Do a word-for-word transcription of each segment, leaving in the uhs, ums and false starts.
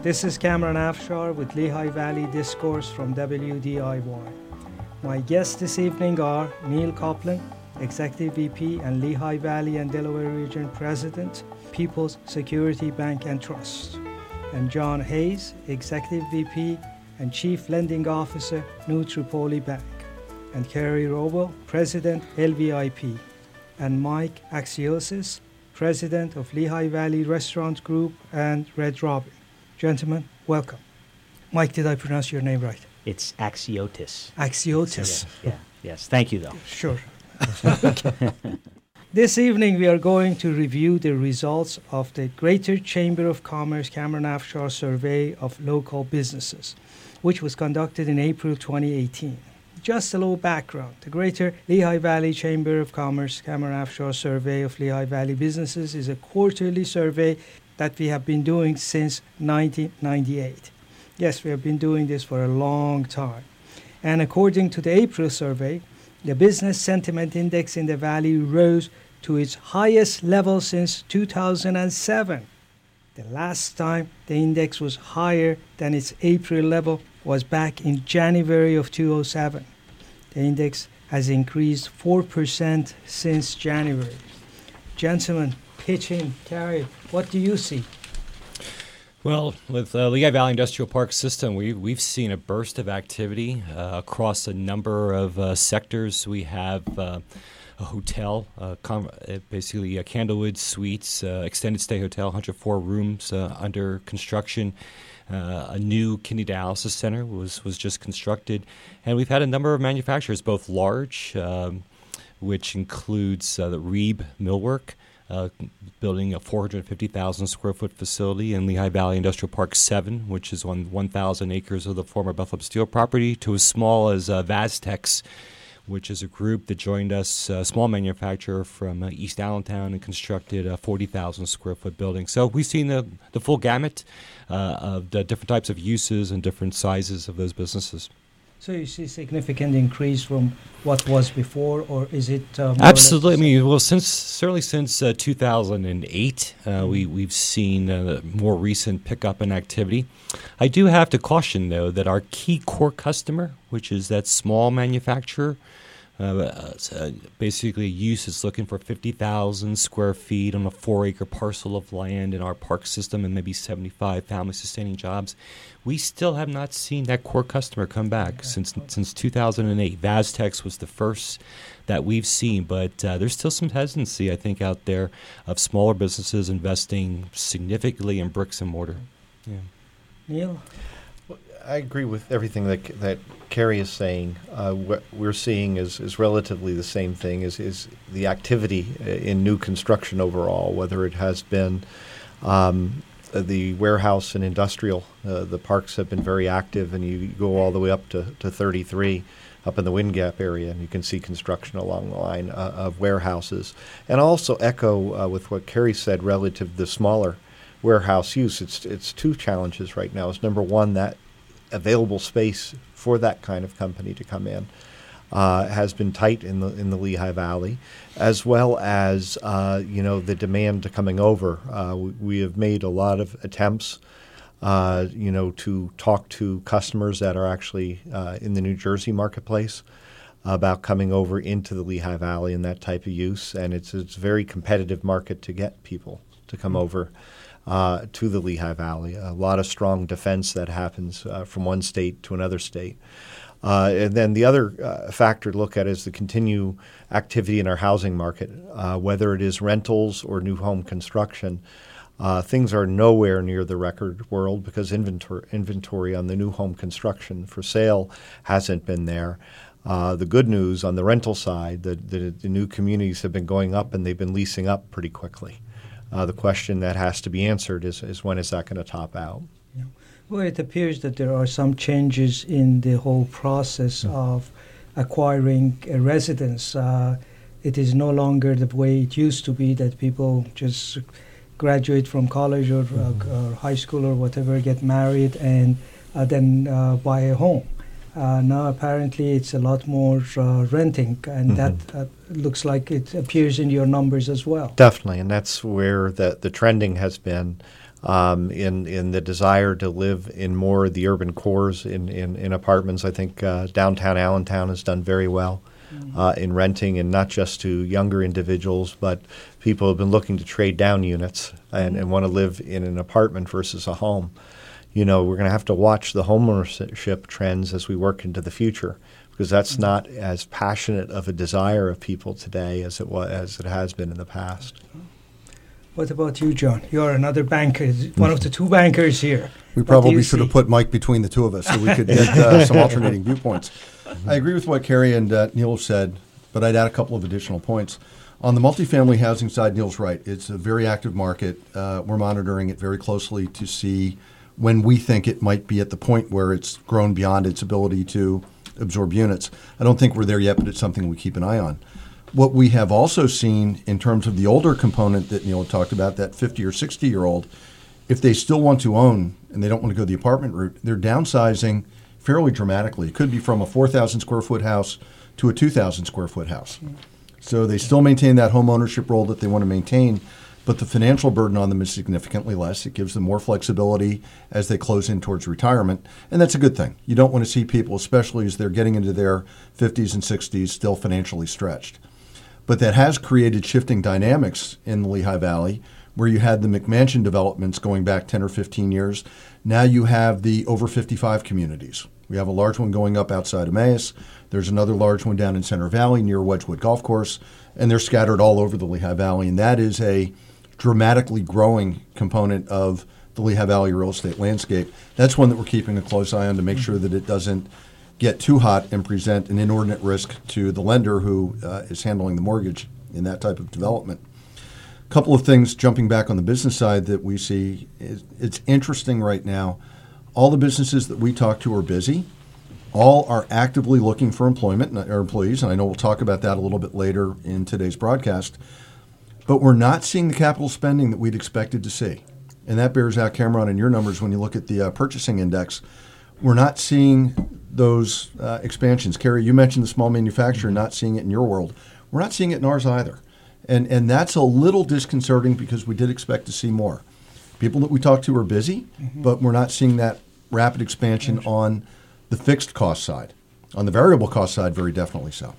This is Cameron Afshar with Lehigh Valley Discourse from W D I Y. My guests this evening are Neil Copeland, Executive V P and Lehigh Valley and Delaware Region President, People's Security Bank and Trust, and John Hayes, Executive V P and Chief Lending Officer, New Tripoli Bank, and Kerry Robo, President, L V I P, and Mike Axiotis, President of Lehigh Valley Restaurant Group and Red Robin. Gentlemen, welcome. Mike, did I pronounce your name right? It's Axiotis. Axiotis. Yeah, yeah. Yes. Thank you, though. Sure. This evening, we are going to review the results of the Greater Chamber of Commerce Cameron Afshar Survey of Local Businesses, which was conducted in April twenty eighteen. Just a little background. The Greater Lehigh Valley Chamber of Commerce Cameron Afshar Survey of Lehigh Valley Businesses is a quarterly survey that we have been doing since nineteen ninety-eight. Yes, we have been doing this for a long time. And according to the April survey, the Business Sentiment Index in the Valley rose to its highest level since two thousand seven. The last time the index was higher than its April level was back in January of two thousand seven. The index has increased four percent since January. Gentlemen, pitch in. Carrie, what do you see? Well, with uh, Lehigh Valley Industrial Park System, we, we've seen a burst of activity uh, across a number of uh, sectors. We have uh, a hotel, uh, com- uh, basically a Candlewood Suites, uh, extended stay hotel, one hundred four rooms uh, under construction. Uh, a new kidney dialysis center was, was just constructed. And we've had a number of manufacturers, both large, um, which includes uh, the Reeb Millwork, Uh, building a four hundred fifty thousand square foot facility in Lehigh Valley Industrial Park seven, which is on one thousand acres of the former Bethlehem Steel property, to as small as uh, Vaztex, which is a group that joined us, a small manufacturer from uh, East Allentown, and constructed a forty thousand square foot building. So we've seen the, the full gamut uh, of the different types of uses and different sizes of those businesses. So you see significant increase from what was before, or is it uh, more Absolutely. or I less mean, well, since certainly since uh, two thousand eight, uh, mm-hmm. we we've seen uh, more recent pickup in activity. I do have to caution, though, that our key core customer, which is that small manufacturer, uh, uh, basically a use is looking for fifty thousand square feet on a four-acre parcel of land in our park system and maybe seventy-five family-sustaining jobs. We still have not seen that core customer come back okay. since since two thousand eight. Vaztex was the first that we've seen, but uh, there's still some hesitancy, I think, out there of smaller businesses investing significantly in bricks and mortar. Yeah. Neil? Well, I agree with everything that that Kerry is saying. Uh, what we're seeing is, is relatively the same thing, is, is the activity in new construction overall, whether it has been um, the warehouse and industrial. Uh, the parks have been very active, and you go all the way up to, to thirty-three up in the Wind Gap area, and you can see construction along the line uh, of warehouses. And also echo uh, with what Kerry said relative to the smaller warehouse use. It's it's two challenges right now. It's number one, that available space for that kind of company to come in uh, has been tight in the in the Lehigh Valley, as well as uh, you know the demand coming over. Uh, we, we have made a lot of attempts, uh, you know, to talk to customers that are actually uh, in the New Jersey marketplace about coming over into the Lehigh Valley and that type of use, and it's it's a very competitive market to get people to come mm-hmm. over uh, to the Lehigh Valley. A lot of strong defense that happens uh, from one state to another state. Uh, and then the other uh, factor to look at is the continued activity in our housing market, uh, whether it is rentals or new home construction. Uh, things are nowhere near the record world because inventory, inventory on the new home construction for sale hasn't been there. Uh, the good news on the rental side, the, the, the new communities have been going up and they've been leasing up pretty quickly. Uh, the question that has to be answered is, is when is that going to top out? Yeah. Well, it appears that there are some changes in the whole process mm-hmm. of acquiring a residence. Uh, it is no longer the way it used to be that people just graduate from college or, mm-hmm. uh, or high school or whatever, get married, and uh, then uh, buy a home. Uh, now apparently it's a lot more uh, renting, and mm-hmm. that uh, looks like it appears in your numbers as well. Definitely, and that's where the, the trending has been. um, in in the desire to live in more of the urban cores in, in, in apartments. I think uh, downtown Allentown has done very well uh, in renting, and not just to younger individuals, but people have been looking to trade down units and, and want to live in an apartment versus a home. You know, we're going to have to watch the homeownership trends as we work into the future, because that's not as passionate of a desire of people today as it was, as it has been in the past. What about you, John? You are another banker, one of the two bankers here. We What do probably you should have see? put Mike between the two of us so we could get uh, some alternating viewpoints. I agree with what Carrie and uh, Neil said, but I'd add a couple of additional points. On the multifamily housing side, Neil's right. It's a very active market. Uh, we're monitoring it very closely to see when we think it might be at the point where it's grown beyond its ability to absorb units. I don't think we're there yet, but it's something we keep an eye on. What we have also seen in terms of the older component that Neil talked about, that fifty or sixty year old, if they still want to own and they don't want to go the apartment route, they're downsizing fairly dramatically. It could be from a four thousand square foot house to a two thousand square foot house. So they still maintain that home ownership role that they want to maintain, but the financial burden on them is significantly less. It gives them more flexibility as they close in towards retirement, and that's a good thing. You don't want to see people, especially as they're getting into their fifties and sixties, still financially stretched. But that has created shifting dynamics in the Lehigh Valley, where you had the McMansion developments going back ten or fifteen years. Now you have the over fifty-five communities. We have a large one going up outside of Emmaus. There's another large one down in Center Valley near Wedgwood Golf Course, and they're scattered all over the Lehigh Valley. And that is a dramatically growing component of the Lehigh Valley real estate landscape. That's one that we're keeping a close eye on to make sure that it doesn't get too hot and present an inordinate risk to the lender who uh, is handling the mortgage in that type of development. A couple of things jumping back on the business side that we see is it's interesting right now. All the businesses that we talk to are busy. All are actively looking for employment, or employees, and I know we'll talk about that a little bit later in today's broadcast. But we're not seeing the capital spending that we'd expected to see. And that bears out, Cameron, in your numbers when you look at the uh, purchasing index. We're not seeing those uh, expansions. Carrie, you mentioned the small manufacturer, not seeing it in your world. We're not seeing it in ours either. And and that's a little disconcerting because we did expect to see more. People that we talk to are busy, mm-hmm. but we're not seeing that rapid expansion on the fixed cost side. On the variable cost side, very definitely so.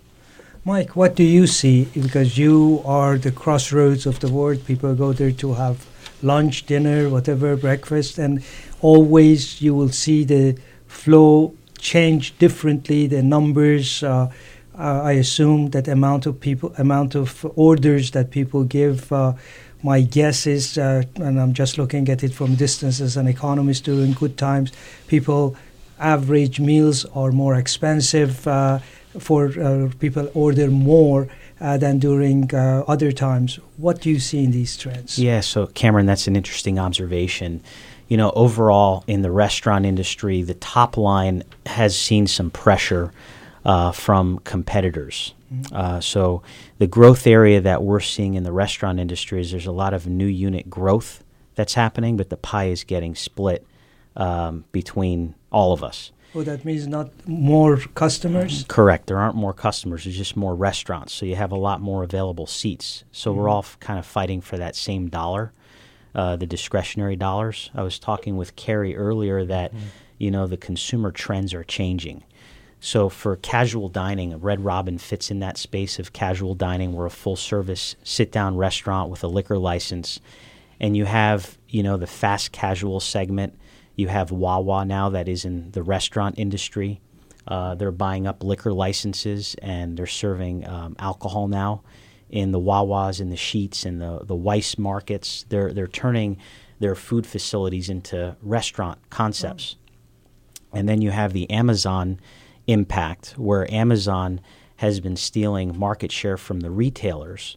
Mike, what do you see? Because you are the crossroads of the world. People go there to have lunch, dinner, whatever, breakfast, and always you will see the flow change differently, the numbers. Uh, uh, I assume that amount of people, amount of orders that people give. Uh, my guess is, uh, and I'm just looking at it from distance as an economist during good times, people average meals are more expensive. Uh, for uh, people order more uh, than during uh, other times. What do you see in these trends? Yeah, so Cameron, that's an interesting observation. You know, overall in the restaurant industry, the top line has seen some pressure uh, from competitors. Mm-hmm. Uh, so the growth area that we're seeing in the restaurant industry is there's a lot of new unit growth that's happening, but the pie is getting split um, between all of us. Oh, that means not more customers? Correct. There aren't more customers. There's just more restaurants. So you have a lot more available seats. So mm-hmm. we're all f- kind of fighting for that same dollar, uh, the discretionary dollars. I was talking with Carrie earlier that, mm-hmm. you know, the consumer trends are changing. So for casual dining, Red Robin fits in that space of casual dining. We're a full-service sit-down restaurant with a liquor license. And you have, you know, the fast casual segment. You have Wawa now that is in the restaurant industry. Uh, they're buying up liquor licenses and they're serving um, alcohol now in the Wawas and the Sheetz and the the Weiss markets. They're they're turning their food facilities into restaurant concepts. Oh. And then you have the Amazon impact, where Amazon has been stealing market share from the retailers,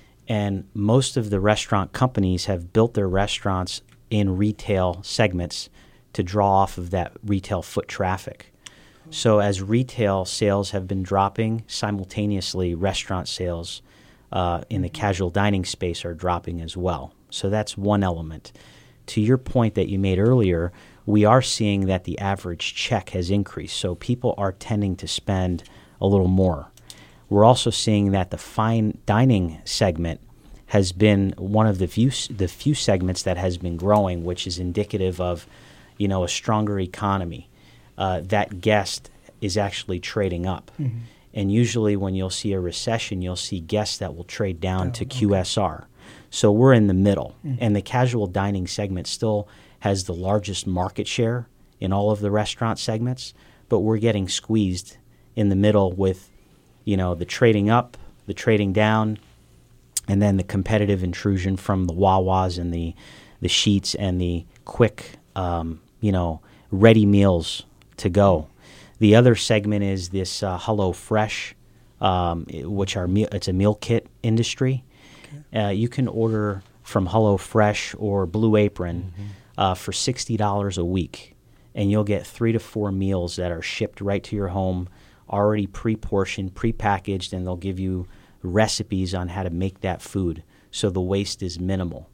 and most of the restaurant companies have built their restaurants in retail segments to draw off of that retail foot traffic. So as retail sales have been dropping, simultaneously restaurant sales uh, in the casual dining space are dropping as well. So that's one element. To your point that you made earlier, we are seeing that the average check has increased. So people are tending to spend a little more. We're also seeing that the fine dining segment has been one of the few the few segments that has been growing, which is indicative of, you know, a stronger economy. Uh, that guest is actually trading up. Mm-hmm. And usually when you'll see a recession, you'll see guests that will trade down oh, to Q S R. Okay. So we're in the middle. Mm-hmm. And the casual dining segment still has the largest market share in all of the restaurant segments, but we're getting squeezed in the middle with, you know, the trading up, the trading down, and then the competitive intrusion from the Wawas and the, the Sheets and the quick, um, you know, ready meals to go. The other segment is this uh, Hello Fresh, um, which are meal, it's a meal kit industry. Okay. Uh, you can order from Hello Fresh or Blue Apron mm-hmm. uh, for sixty dollars a week, and you'll get three to four meals that are shipped right to your home, already pre-portioned, pre-packaged, and they'll give you recipes on how to make that food, so the waste is minimal.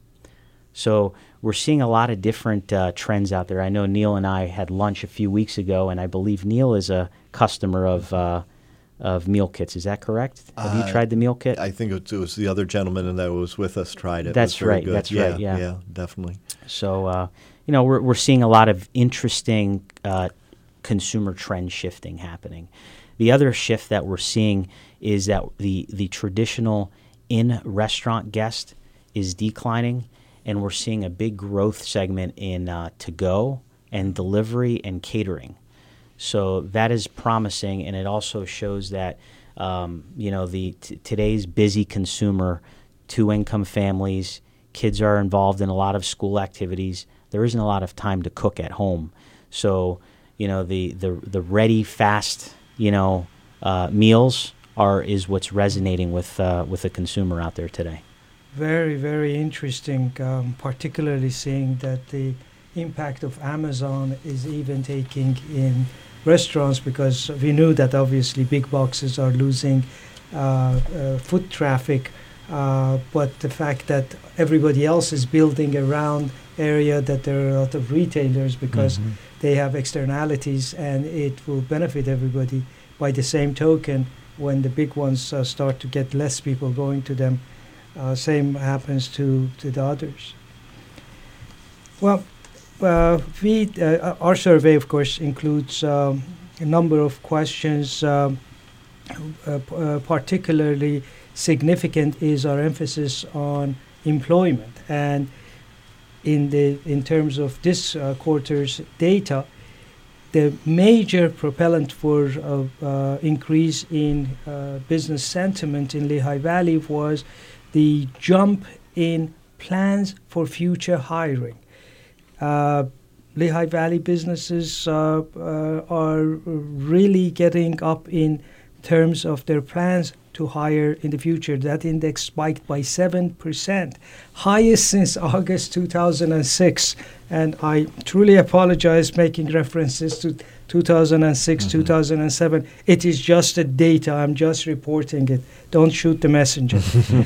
So we're seeing a lot of different uh, trends out there. I know Neil and I had lunch a few weeks ago, and I believe Neil is a customer of uh, of meal kits. Is that correct? Have uh, you tried the meal kit? I think it was the other gentleman that was with us tried it. That's it was very right. Good. That's yeah, right. Yeah, yeah, definitely. So uh, you know, we're we're seeing a lot of interesting uh, consumer trend shifting happening. The other shift that we're seeing is that the the traditional in-restaurant guest is declining, and we're seeing a big growth segment in uh, to-go and delivery and catering. So that is promising, and it also shows that um, you know the t- today's busy consumer, two-income families, kids are involved in a lot of school activities. There isn't a lot of time to cook at home, so you know the the the ready, fast, you know, uh, meals are is what's resonating with uh, with the consumer out there today. Very, very interesting, um, particularly seeing that the impact of Amazon is even taking in restaurants, because we knew that obviously big boxes are losing uh, uh, foot traffic, uh, but the fact that everybody else is building around area that there are a lot of retailers because mm-hmm. they have externalities, and it will benefit everybody. By the same token, when the big ones uh, start to get less people going to them, Uh, same happens to, to the others. Well, uh, we uh, our survey, of course, includes um, a number of questions. Um, uh, p- uh, particularly significant is our emphasis on employment, and in the in terms of this uh, quarter's data, the major propellant for uh, uh, increase in uh, business sentiment in Lehigh Valley was the jump in plans for future hiring. Uh, Lehigh Valley businesses uh, uh, are really getting up in terms of their plans to hire in the future. That index spiked by seven percent, highest since August two thousand six. And I truly apologize making references to two thousand six, mm-hmm. two thousand seven. It is just a data. I'm just reporting it. Don't shoot the messenger.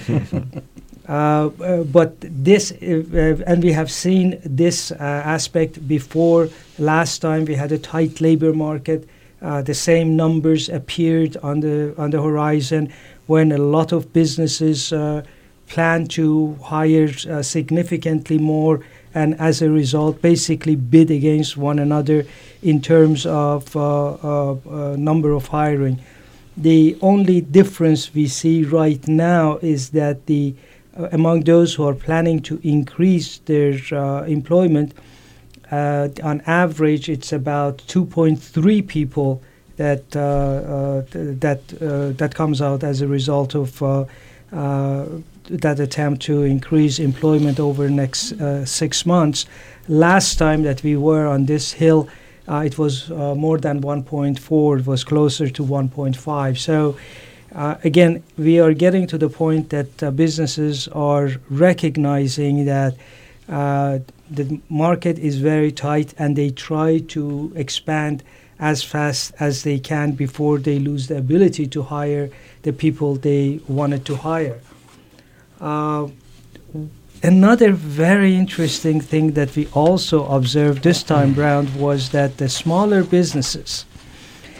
uh, uh, but this, uh, and we have seen this uh, aspect before. Last time we had a tight labor market. Uh, the same numbers appeared on the on the horizon when a lot of businesses uh, plan to hire uh, significantly more, and as a result, basically bid against one another in terms of uh, uh, uh, number of hiring. The only difference we see right now is that the uh, among those who are planning to increase their uh, employment, Uh, on average, it's about two point three people that uh, uh, th- that uh, that comes out as a result of uh, uh, that attempt to increase employment over the next uh, six months. Last time that we were on this hill, uh, it was uh, more than one point four. It was closer to one point five. So uh, again, we are getting to the point that uh, businesses are recognizing that Uh, the market is very tight, and they try to expand as fast as they can before they lose the ability to hire the people they wanted to hire. Uh, another very interesting thing that we also observed this time round was that the smaller businesses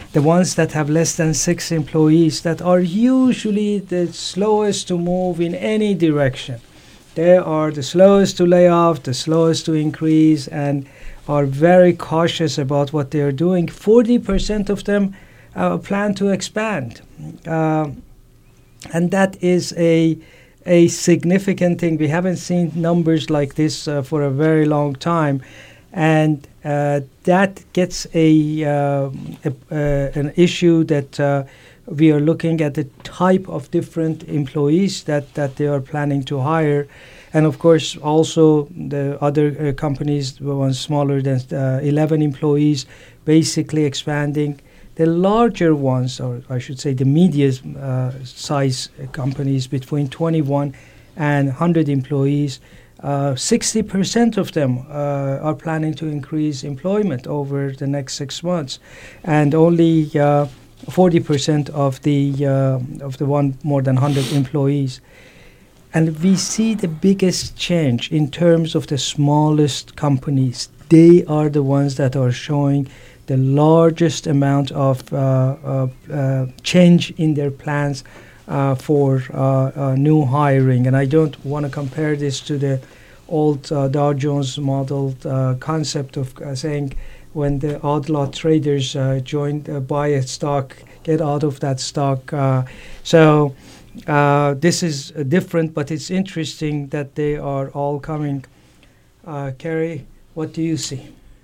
the ones that have less than six employees that are usually the slowest to move in any direction. They are the slowest to lay off, the slowest to increase, and are very cautious about what they are doing. forty percent of them uh, plan to expand. Uh, and that is a, a significant thing. We haven't seen numbers like this uh, for a very long time. And uh, that gets a, uh, a uh, an issue that uh, we are looking at the type of different employees that, that they are planning to hire. And of course, also the other uh, companies, the ones smaller than uh, eleven employees, basically expanding. The larger ones, or I should say the medium uh, size companies between twenty-one and one hundred employees, Uh, sixty percent of them uh, are planning to increase employment over the next six months, and only uh, forty percent of the uh, of the one more than one hundred employees. And we see the biggest change in terms of the smallest companies. They are the ones that are showing the largest amount of uh, uh, uh, change in their plans Uh, for uh, uh, new hiring. And I don't want to compare this to the old uh, Dow Jones model uh, concept of uh, saying when the odd lot traders uh, join, uh, buy a stock, get out of that stock. Uh, so uh, this is uh, different, but it's interesting that they are all coming. Uh, Kerry, what do you see?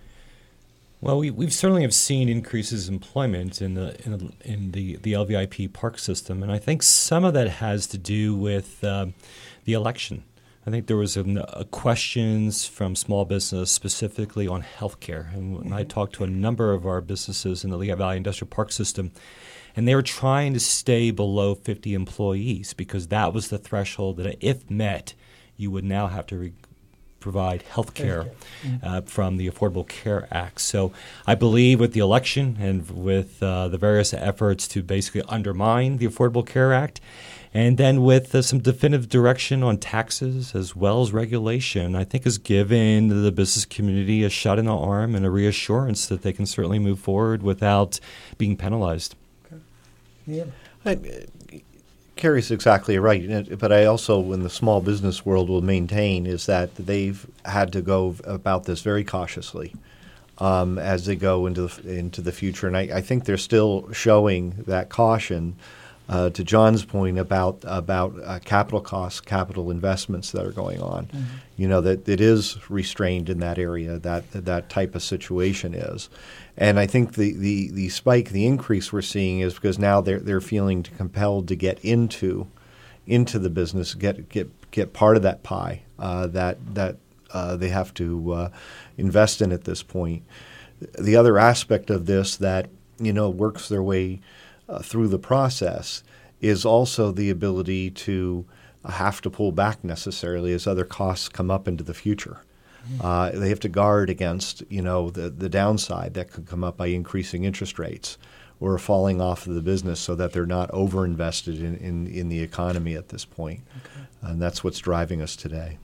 Well, we we've certainly have seen increases in employment in the in the, in the, the L V I P park system, and I think some of that has to do with uh, the election. I think there was a, a questions from small business specifically on healthcare, and when mm-hmm. I talked to a number of our businesses in the Lehigh Valley Industrial Park system, and they were trying to stay below fifty employees because that was the threshold that, if met, you would now have to re- provide health care uh, from the Affordable Care Act. So I believe with the election and with uh, the various efforts to basically undermine the Affordable Care Act, and then with uh, some definitive direction on taxes as well as regulation, I think has given the business community a shot in the arm and a reassurance that they can certainly move forward without being penalized. Okay. Yeah. I, Kerry's exactly right, but I also, in the small business world, will maintain is that they've had to go about this very cautiously um, as they go into the, into the future, and I, I think they're still showing that caution. Uh, to John's point about about uh, capital costs, capital investments that are going on, mm-hmm. you know that it is restrained in that area. That that type of situation is, and I think the, the, the spike, the increase we're seeing is because now they're they're feeling compelled to get into into the business, get get get part of that pie uh, that that uh, they have to uh, invest in at this point. The other aspect of this that you know works their way Uh, through the process is also the ability to uh, have to pull back necessarily as other costs come up into the future. Mm-hmm. Uh, they have to guard against, you know, the, the downside that could come up by increasing interest rates or falling off of the business so that they're not overinvested in, in, in the economy at this point. Okay. And that's what's driving us today.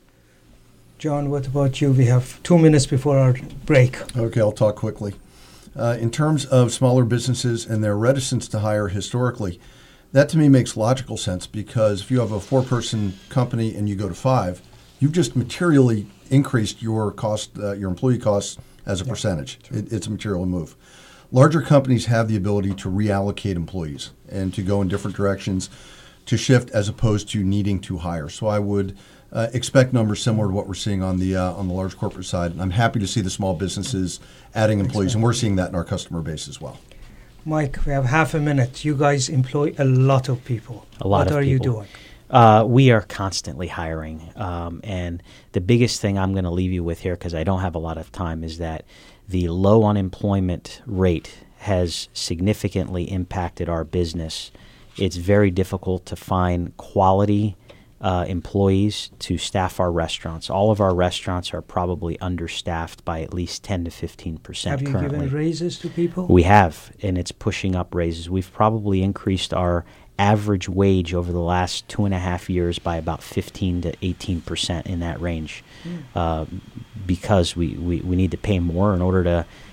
John, what about you? We have two minutes before our break. Okay, I'll talk quickly. Uh, in terms of smaller businesses and their reticence to hire historically, that to me makes logical sense because if you have a four-person company and you go to five, you've just materially increased your cost, uh, your employee costs as a yeah, percentage. It, it's a material move. Larger companies have the ability to reallocate employees and to go in different directions to shift as opposed to needing to hire. So I would uh, expect numbers similar to what we're seeing on the uh, on the large corporate side. And I'm happy to see the small businesses adding employees, and we're seeing that in our customer base as well. Mike, we have half a minute. You guys employ a lot of people. A lot what of are people. you doing? Uh, we are constantly hiring. Um, and the biggest thing I'm going to leave you with here, because I don't have a lot of time, is that the low unemployment rate has significantly impacted our business. It's very difficult to find quality uh, employees to staff our restaurants. All of our restaurants are probably understaffed by at least ten to fifteen percent have you currently. given raises to people? We have, and it's pushing up raises. We've probably increased our average wage over the last two and a half years by about fifteen to eighteen percent in that range mm. uh, because we, we, we need to pay more in order to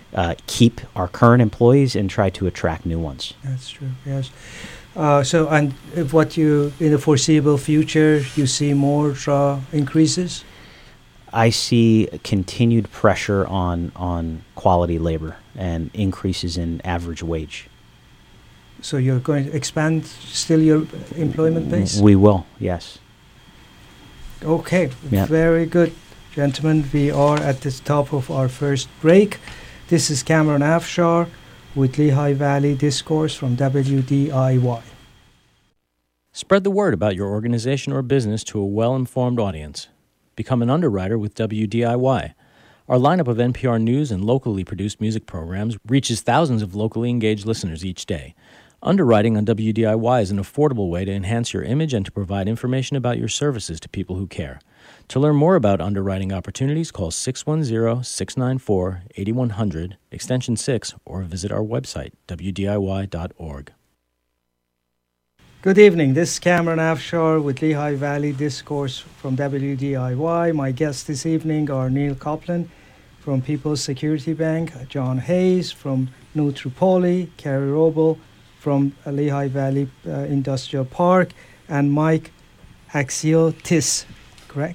uh, keep our current employees and try to attract new ones. That's true, yes. Uh, so, and if what you, in the foreseeable future, you see more uh, increases? I see continued pressure on, on quality labor and increases in average wage. So you're going to expand still your employment base? We will, yes. Okay, Yeah. very good. Gentlemen, we are at the top of our first break. This is Cameron Afshar with Lehigh Valley Discourse from W D I Y. Spread the word about your organization or business to a well-informed audience. Become an underwriter with W D I Y. Our lineup of N P R News and locally produced music programs reaches thousands of locally engaged listeners each day. Underwriting on W D I Y is an affordable way to enhance your image and to provide information about your services to people who care. To learn more about underwriting opportunities, call six one zero, six nine four, eight one zero zero, extension six, or visit our website, w d i y dot org. Good evening. This is Cameron Afshar with Lehigh Valley Discourse from W D I Y. My guests this evening are Neil Copeland from People's Security Bank, John Hayes from Nutri-Poly, Carrie Roble from Lehigh Valley uh, Industrial Park, and Mike Axiotis, correct?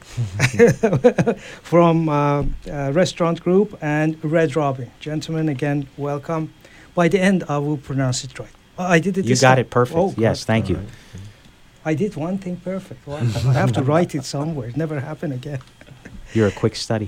from uh, uh, Restaurant Group and Red Robin. Gentlemen, again, welcome. By the end, I will pronounce it right. Oh, I did it You this got time. it perfect. Oh, yes, God. thank you. Right. I did one thing perfect. Well, I have to write it somewhere. It never happen again. You're a quick study.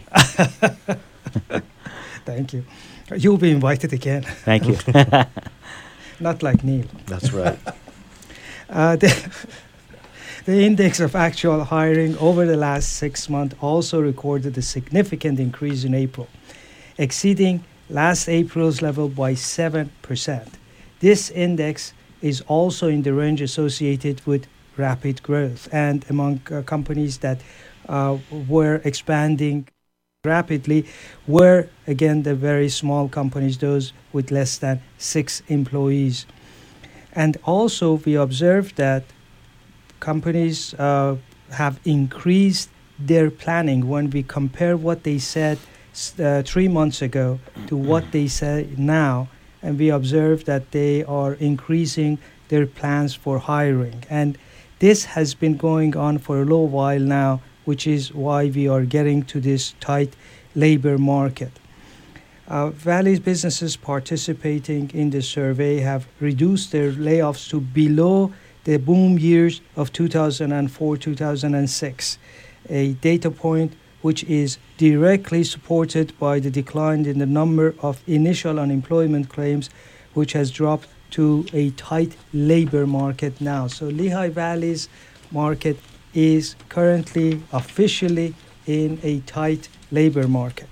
Thank you. You'll be invited again. Thank you. Not like Neil. That's right. Uh, the, the index of actual hiring over the last six months also recorded a significant increase in April, exceeding last April's level by seven percent. This index is also in the range associated with rapid growth and among uh, companies that uh, were expanding rapidly were, again, the very small companies, those with less than six employees. And also we observed that companies uh, have increased their planning when we compare what they said uh, three months ago to what they say now. And we observed that they are increasing their plans for hiring. And this has been going on for a little while now, which is why we are getting to this tight labor market. Uh, Valley's businesses participating in the survey have reduced their layoffs to below the boom years of two thousand four to two thousand six, a data point which is directly supported by the decline in the number of initial unemployment claims, which has dropped to a tight labor market now. So Lehigh Valley's market is currently officially in a tight labor market.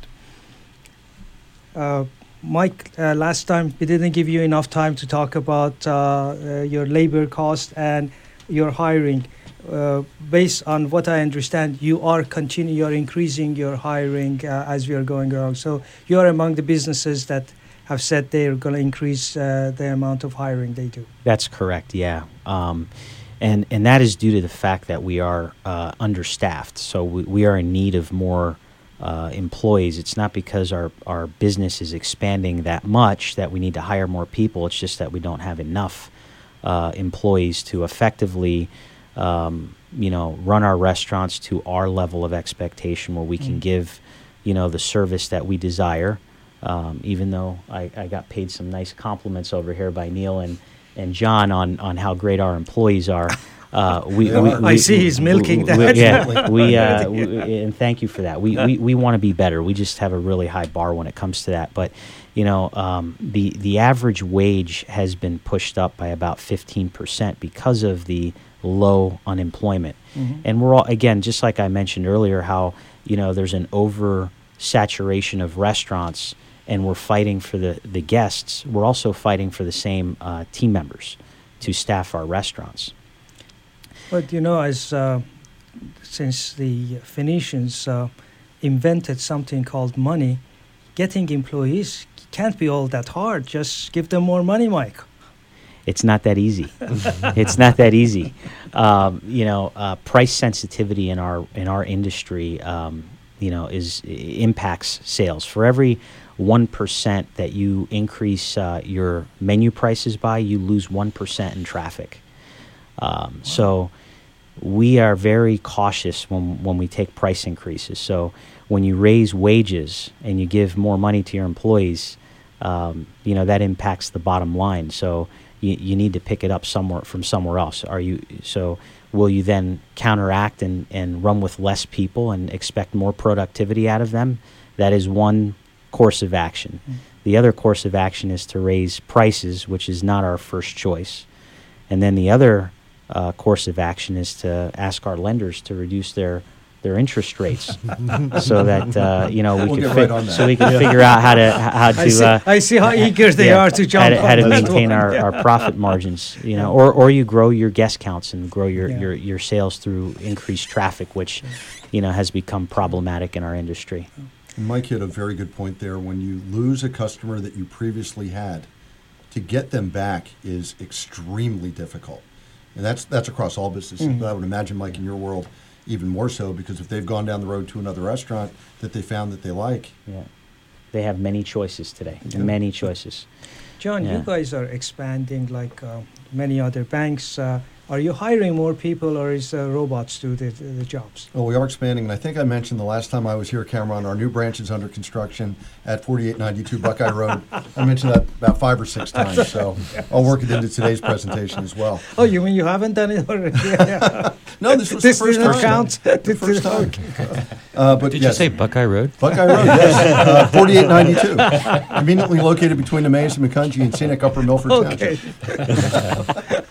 Uh, Mike, uh, last time we didn't give you enough time to talk about uh, uh, your labor cost and your hiring. Uh, based on what I understand, you are continue, you are increasing your hiring uh, as we are going along. So you are among the businesses that have said they are going to increase uh, the amount of hiring they do. That's correct, yeah. Um, and, and that is due to the fact that we are uh, understaffed. So we, we are in need of more uh, employees. It's not because our, our business is expanding that much that we need to hire more people. It's just that we don't have enough uh, employees to effectively Um, you know, run our restaurants to our level of expectation where we can Mm. give, you know, the service that we desire. Um, even though I, I got paid some nice compliments over here by Neil and, and John on, on how great our employees are. Uh, we, we, we, I see he's milking we, that. We, yeah, we, uh, we, and thank you for that. We, we, we want to be better. We just have a really high bar when it comes to that. But, you know, um, the, the average wage has been pushed up by about fifteen percent because of the low unemployment. Mm-hmm. And we're all, again, just like I mentioned earlier, how, you know, there's an oversaturation of restaurants and we're fighting for the, the guests. We're also fighting for the same uh, team members to staff our restaurants. But, you know, as uh, since the Phoenicians uh, invented something called money, getting employees can't be all that hard. Just give them more money, Mike. It's not that easy. It's not that easy. Um, you know, uh, price sensitivity in our in our industry um, you know, is impacts sales. For every one percent that you increase uh, your menu prices by, you lose one percent in traffic. Um, wow. So we are very cautious when when we take price increases. So when you raise wages and you give more money to your employees, um, you know, that impacts the bottom line. So you, you need to pick it up somewhere from somewhere else. Are you so? Will you then counteract and, and run with less people and expect more productivity out of them? That is one course of action. Mm. The other course of action is to raise prices, which is not our first choice. And then the other uh, course of action is to ask our lenders to reduce their their interest rates, so that uh, you know we we'll can right fi- on that. so we can yeah. figure out how to how to I see, uh, I see how eager they yeah, are to jump how to, on how to that maintain one. our, Yeah. our profit margins, you know, or or you grow your guest counts and grow your, Yeah. your, your sales through increased traffic, which you know has become problematic in our industry. Mike hit a very good point there. When you lose a customer that you previously had, to get them back is extremely difficult. And that's that's across all businesses. Mm-hmm. But I would imagine, Mike, in your world, even more so, because if they've gone down the road to another restaurant that they found that they like. Yeah. They have many choices today, Yeah. many choices. John, Yeah. you guys are expanding like uh, many other banks. Uh, are you hiring more people, or is uh, robots do the, the jobs? Well, we are expanding, and I think I mentioned the last time I was here, Cameron, our new branch is under construction at forty-eight ninety-two Buckeye Road. I mentioned that about five or six times, so I'll work it into today's presentation as well. Oh, you mean you haven't done it already? Yeah. No, this was This the first didn't time. count. The This first didn't- time. Uh, but Did yes, you say Buckeye Road? Buckeye Road, yes, uh, forty-eight ninety-two, conveniently located between the Maze and McCungie and scenic Upper Milford Okay. Township.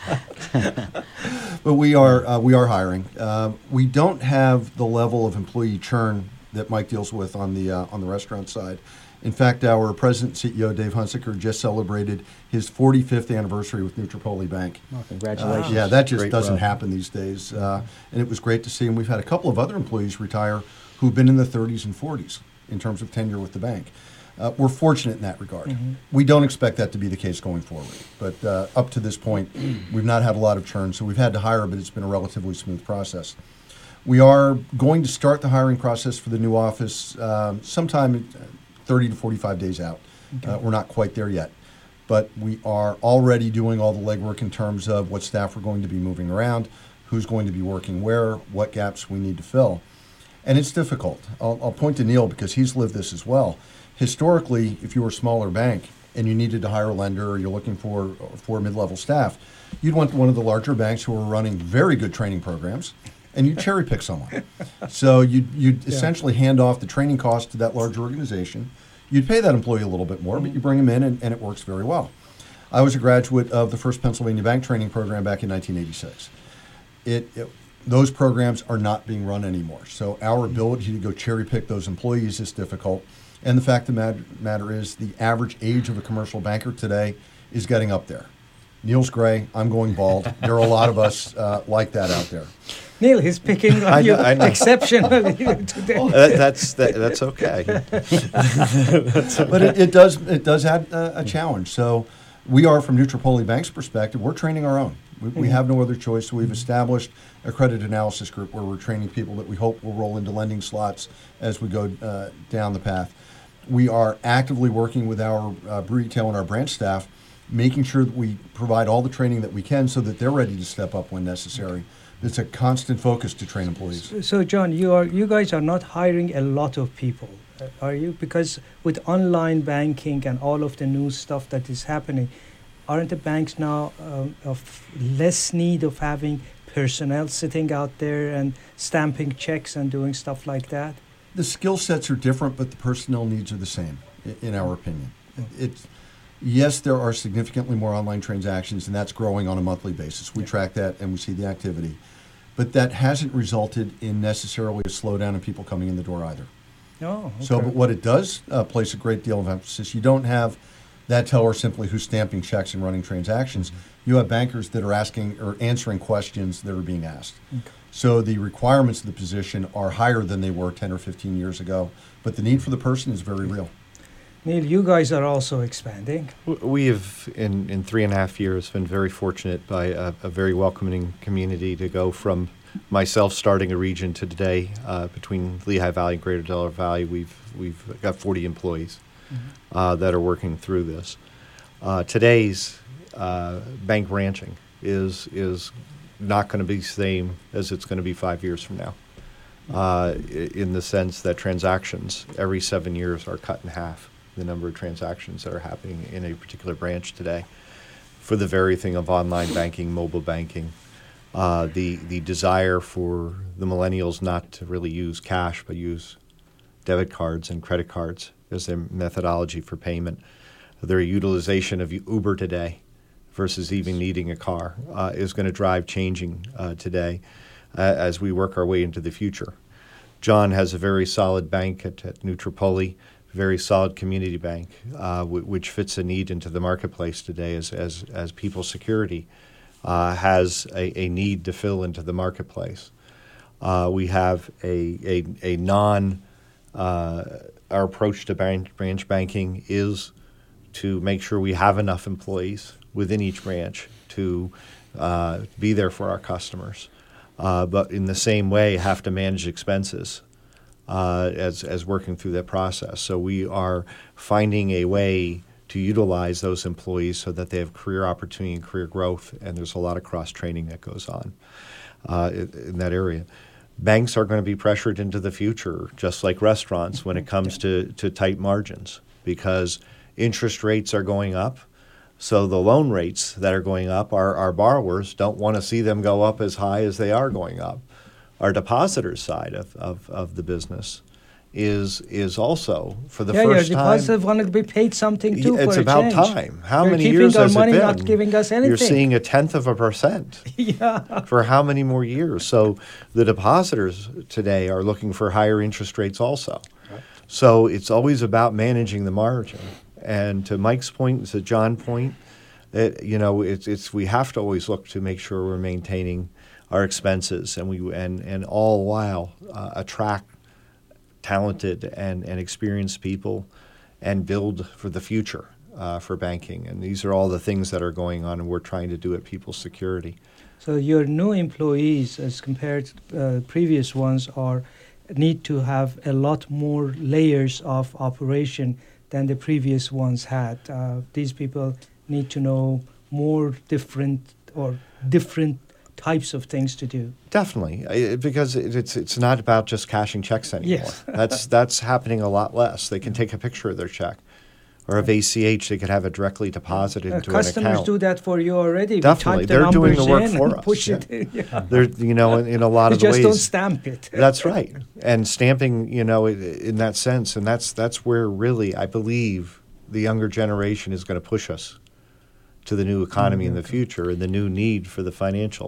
But we are uh, we are hiring. Uh, we don't have the level of employee churn that Mike deals with on the uh, on the restaurant side. In fact, our president and C E O Dave Hunsaker just celebrated his forty-fifth anniversary with Nutropoli Bank. Well, congratulations. Uh, yeah, that just Great doesn't run. happen these days, uh, and it was great to see. And we've had a couple of other employees retire who've been in the thirties and forties in terms of tenure with the bank. Uh, we're fortunate in that regard. Mm-hmm. We don't expect that to be the case going forward. But uh, up to this point, we've not had a lot of churn, so we've had to hire, but it's been a relatively smooth process. We are going to start the hiring process for the new office um, sometime thirty to forty-five days out. Okay. Uh, we're not quite there yet. But we are already doing all the legwork in terms of what staff we're going to be moving around, who's going to be working where, what gaps we need to fill. And it's difficult. I'll, I'll point to Neil because he's lived this as well. Historically, if you were a smaller bank and you needed to hire a lender or you're looking for, for mid-level staff, you'd want one of the larger banks who are running very good training programs, and you'd cherry pick someone. So you'd, you'd Yeah. essentially hand off the training cost to that larger organization. You'd pay that employee a little bit more, but you bring them in and, and it works very well. I was a graduate of the first Pennsylvania Bank training program back in nineteen eighty-six. It, it those programs are not being run anymore. So our ability to go cherry pick those employees is difficult. And the fact of the matter, matter is the average age of a commercial banker today is getting up there. Neil's gray, I'm going bald. There are a lot of us uh, like that out there. Neil, he's picking I on you know- I know. exceptionally today. Uh, that, that's that, that's okay. But it, it does it does add uh, a challenge. So we are, from Nutropoli Bank's perspective, we're training our own. We, we have no other choice. So we've established a credit analysis group where we're training people that we hope will roll into lending slots as we go uh, down the path. We are actively working with our uh, retail and our branch staff, making sure that we provide all the training that we can so that they're ready to step up when necessary. It's a constant focus to train employees. So, John, you are you guys are not hiring a lot of people, uh, are you? Because with online banking and all of the new stuff that is happening, aren't the banks now um, of less need of having personnel sitting out there and stamping checks and doing stuff like that? The skill sets are different, but the personnel needs are the same, i- in our opinion. It's, yes, there are significantly more online transactions, and that's growing on a monthly basis. We Yeah. track that, and we see the activity. But that hasn't resulted in necessarily a slowdown in people coming in the door either. Oh, okay. So, but what it does uh, place a great deal of emphasis, you don't have that teller simply who's stamping checks and running transactions. You have bankers that are asking or answering questions that are being asked. Okay. So the requirements of the position are higher than they were ten or fifteen years ago, but the need for the person is very real. Neil, you guys are also expanding. W- We have, in, in three and a half years, been very fortunate by a, a very welcoming community to go from myself starting a region today uh, between Lehigh Valley and Greater Delaware Valley, we've we've got forty employees mm-hmm. uh, that are working through this. Uh, today's uh, bank branching is is not going to be the same as it's going to be five years from now, uh, in the sense that transactions every seven years are cut in half, the number of transactions that are happening in a particular branch today, for the very thing of online banking, mobile banking, uh, the the desire for the millennials not to really use cash but use debit cards and credit cards as their methodology for payment, their utilization of Uber today versus even needing a car uh, is going to drive changing uh, today uh, as we work our way into the future. John has a very solid bank at, at Nutropoli, very solid community bank, uh, w- which fits a need into the marketplace today as as, as people's security uh, has a, a need to fill into the marketplace. Uh, we have a a, a non uh, our approach to branch, branch banking is to make sure we have enough employees within each branch to uh, be there for our customers, uh, but in the same way have to manage expenses uh, as as working through that process. So we are finding a way to utilize those employees so that they have career opportunity and career growth, and there's a lot of cross-training that goes on uh, in, in that area. Banks are going to be pressured into the future, just like restaurants, when it comes to, to tight margins, because interest rates are going up. So the loan rates that are going up, our, our borrowers don't want to see them go up as high as they are going up. Our depositors' side of, of, of the business is is also, for the yeah, first your time. depositors want to be paid something too. It's for about a change. time. How They're many keeping years our has money, it been? not giving us anything. You're seeing a tenth of a percent. yeah. For how many more years? So the depositors today are looking for higher interest rates also. Right. So it's always about managing the margin. And to Mike's point, to John's point, it, you know, it's it's we have to always look to make sure we're maintaining our expenses, and we and and all while uh, attract talented and, and experienced people and build for the future uh, for banking. And these are all the things that are going on, and we're trying to do at People's Security. So your new employees, as compared to uh, previous ones, are need to have a lot more layers of operation than the previous ones had. Uh, these people need to know more different or different types of things to do. Definitely, I, because it, it's it's not about just cashing checks anymore. Yes. that's that's happening a lot less. They can take a picture of their check, or of A C H, they could have it directly deposited Uh, into an account. customers do that for you already. Definitely, we type the they're doing numbers the work in for and us. Push Yeah. it in. Yeah. They're, you know, in, in a lot You of the just ways. don't stamp it. That's right, and stamping, you know, in, in that sense, and that's that's where really I believe the younger generation is going to push us to the new economy Mm-hmm. in the future, and the new need for the financial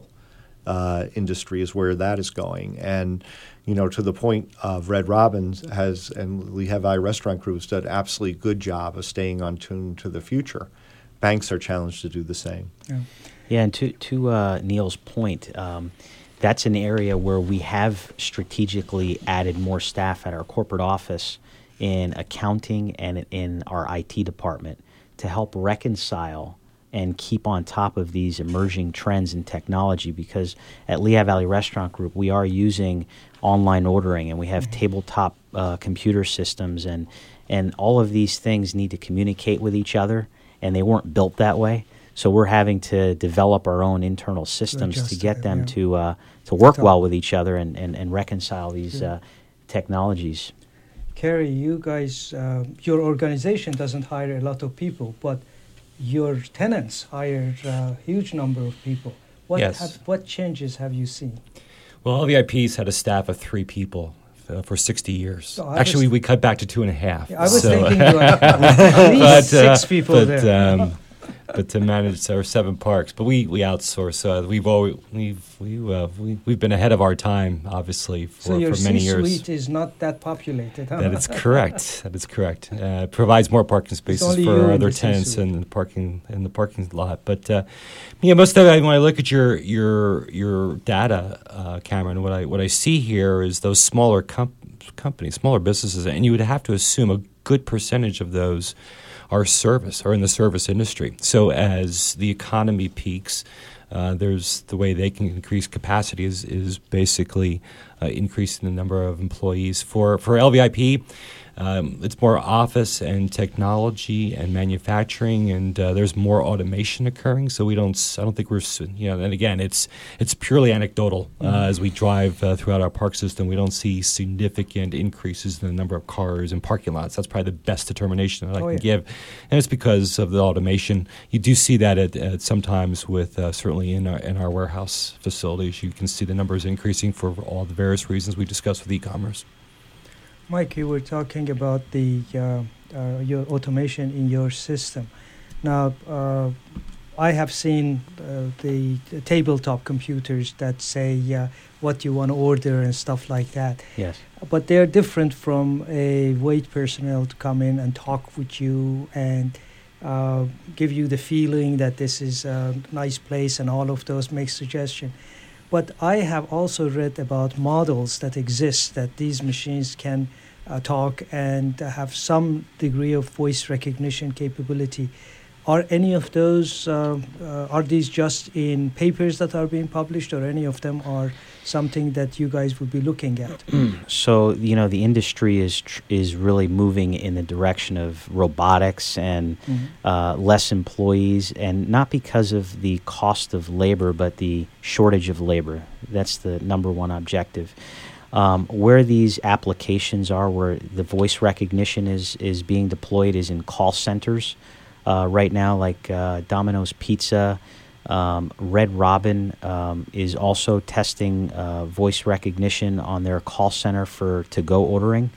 uh, industry is where that is going. And you know, to the point of Red Robin has and Lehigh Valley Restaurant Group has done an absolutely good job of staying on tune to the future. Banks are challenged to do the same. Yeah. Yeah, and to to uh, Neil's point, um, that's an area where we have strategically added more staff at our corporate office in accounting and in our I T department to help reconcile and keep on top of these emerging trends in technology, because at Lehigh Valley Restaurant Group, we are using online ordering, and we have mm-hmm. tabletop uh, computer systems, and and all of these things need to communicate with each other, and they weren't built that way. So we're having to develop our own internal systems to, to get them it, yeah. to uh, to work well with each other and, and, and reconcile these yeah. uh, technologies. Kerry, you guys, uh, your organization doesn't hire a lot of people, but your tenants hire a huge number of people. What yes. have, what changes have you seen? Well, L V I P's had a staff of three people uh, for sixty years. So Actually, we cut back to two and a half. Yeah, I was so. thinking like at least but, six uh, people but, there. Um, but to manage our seven parks, but we, we outsource. Uh, we've always we've we, uh, we we've been ahead of our time, obviously, for, so your for many years. C-suite is not that populated, huh? That is correct. That is correct. Uh, provides more parking spaces for other tenants in the parking in the parking lot. But uh, yeah, most of it, when I look at your your your data, uh, Cameron, what I what I see here is those smaller com- companies, smaller businesses, and you would have to assume a good percentage of those are service or in the service industry. So as the economy peaks, Uh, there's the way they can increase capacity is is basically uh, increasing the number of employees. For for L V I P, um, it's more office and technology and manufacturing, and uh, there's more automation occurring. So we don't. I don't think we're. You know, and again, it's it's purely anecdotal. Uh, mm-hmm. As we drive uh, throughout our park system, we don't see significant increases in the number of cars and parking lots. That's probably the best determination that I oh, can yeah. give, and it's because of the automation. You do see that at, at sometimes with uh, certainly in our in our warehouse facilities. You can see the numbers increasing for all the various reasons we discussed with e-commerce. Mike, you were talking about the uh, uh, your automation in your system. Now, uh, I have seen uh, the, the tabletop computers that say uh, what you want to order and stuff like that. Yes. But they're different from a wait personnel to come in and talk with you and uh, give you the feeling that this is a nice place and all of those, make suggestion. But I have also read about models that exist that these machines can uh, talk and uh, have some degree of voice recognition capability. Are any of those, uh, uh, are these just in papers that are being published, or any of them are something that you guys would be looking at? So, you know, the industry is tr- is really moving in the direction of robotics and mm-hmm. uh, less employees, and not because of the cost of labor, but the shortage of labor. That's the number one objective. Um, where these applications are, where the voice recognition is, is being deployed, is in call centers. Uh, right now, like uh, Domino's Pizza, um, Red Robin um, is also testing uh, voice recognition on their call center for to-go ordering.